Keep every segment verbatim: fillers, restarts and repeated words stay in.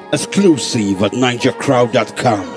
Exclusive at ninja crowd dot com.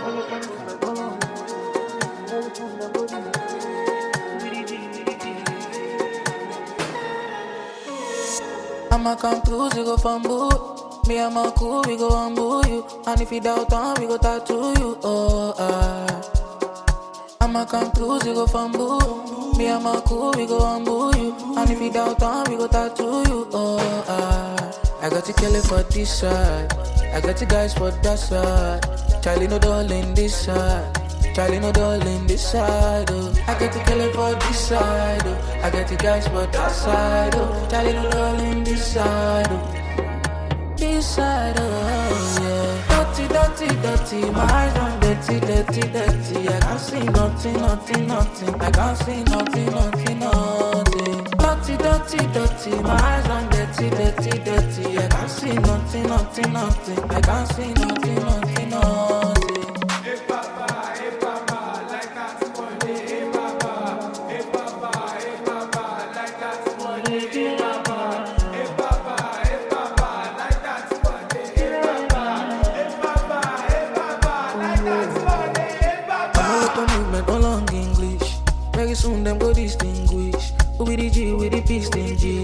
I'ma come through, we go fumble. Me and my crew, we go humble you. And if you doubt on, we go tattoo you. Oh, ah. I'ma come through, we go fumble. Me and my crew, we go humble you. And if you doubt on, we go tattoo you. Oh, ah. I got to kill it for this side. I got you guys for that side. Charlie no darling this side. Charlie no darling this side. Oh. I got to kill it for this side. Oh. I got you guys for that side. Oh. Charlie no darling this side. Oh. This side, oh yeah. Dirty, dirty, dirty. My eyes on dirty, dirty, dirty. I can't see nothing, nothing, nothing. I can't see nothing, nothing, nothing. Dirty, dirty, dirty. My eyes on dirty, dirty, dirty. I can't see nothing, nothing, nothing. I can't see nothing, nothing, nothing. Hey papa, hey papa, like that money. Hey papa, hey papa, hey papa, like that money. Hey papa, hey papa, hey papa, like that money. Hey papa, hey papa, hey papa, like that money. Hey papa. I'm all up on movement, no long English. Very soon them go distinguish. Who be the G with the piston G?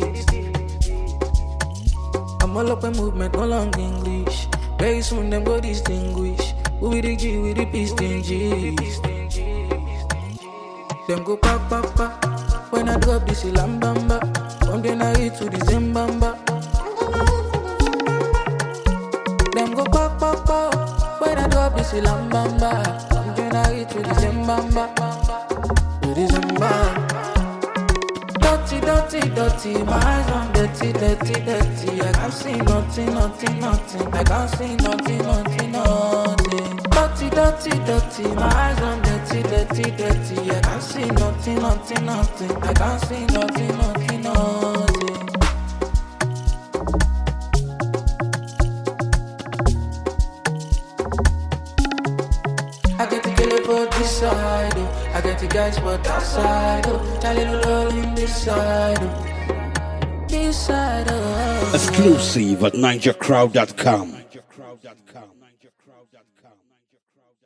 I'm all up in movement, no long English. Very soon them go distinguish. Who be the G with the piston G? Them go pa pa pa. When I drop this lambamba, from the night to the Zimbamba. Them go pa pa pa. When I drop this lambamba, from the night to the Zimbamba. To the Zimbamba. Dirty, dirty, dirty, my eyes on dirty, dirty, dirty. I can't see nothing, nothing, nothing. I can't see nothing, nothing, nothing. Dirty, dirty, dirty, my eyes on dirty, dirty, dirty. I can't see nothing, nothing, nothing. I can't see nothing, nothing, nothing. I get to kill it for this side, oh. I get the guys for that side, oh. Charlie no roll in this side, oh. This side, oh. Exclusive at ninja crowd dot com.